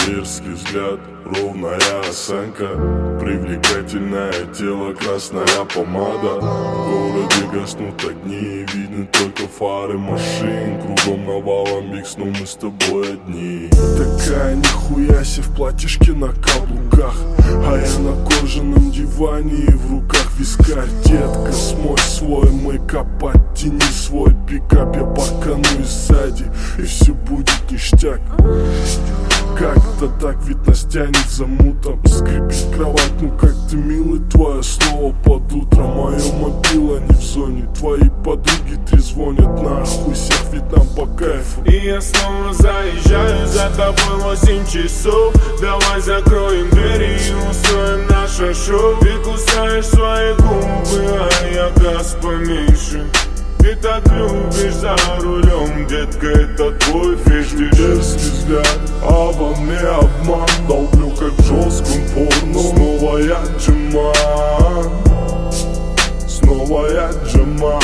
Дерзкий взгляд, ровная осанка, привлекательное тело, красная помада. В городе гаснут огни, видны только фары машин. Кругом навалом микс, но мы с тобой одни. Такая нихуяси в платьишке на каблуках, а я на кожаном диване и в руках вискарь. Детка, смой свой мейкап, оттяни свой пикап. Я парканусь сзади, и все будет ништяк. Как-то так вид нас тянет за мутом. Скрипит кровать, ну как ты милый, твое слово под утро. Мое мобила не в зоне, твои подруги трезвонят. Нахуй всех, ведь нам по кайфу. И я снова заезжаю за тобой 8 часов. Давай закроем двери и устроим наше шоу. Ты кусаешь свои губы, а я газ поменьше. Ты так любишь за рулем, детка, это твой фетиш. Дерзкий взгляд, а во мне обман. Долблю как в жестком порно. Снова я Джаман, снова я Джаман.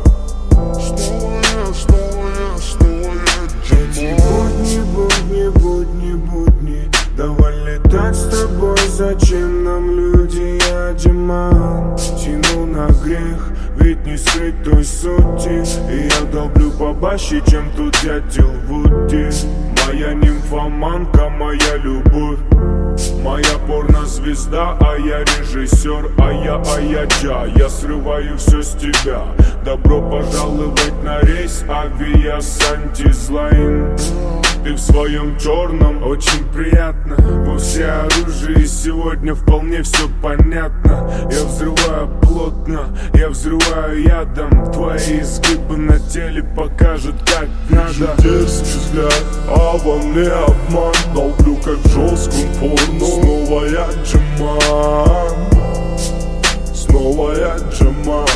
Эти будни, давай летать с тобой. Зачем нам люди, я Джаман. Тяну на грех, ведь не скрыть той сути. И я долблю побаще, чем тут дятел Вуди. Моя нимфоманка, моя любовь, моя порнозвезда, а я режиссер, а я Джа. Я срываю все с тебя. Добро пожаловать на рейс авиас антизлайн. Ты в своем черном, очень приятно. Во всеоружии сегодня вполне все понятно. Я взрываю плотно, я взрываю ядом. Твои изгибы на теле покажут, как надо. Дерзкий взгляд, а во мне обман. Долблю как в жестком порно. Снова я Джаман, снова я Джаман.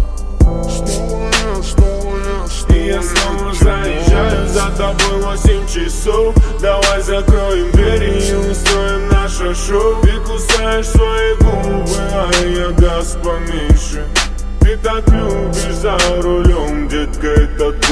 И я снова заезжаю за тобой 8 часов. Давай закроем двери и устроим наше шоу. Ты кусаешь свои губы, а я газ поменьше. Ты так любишь за рулем, детка, это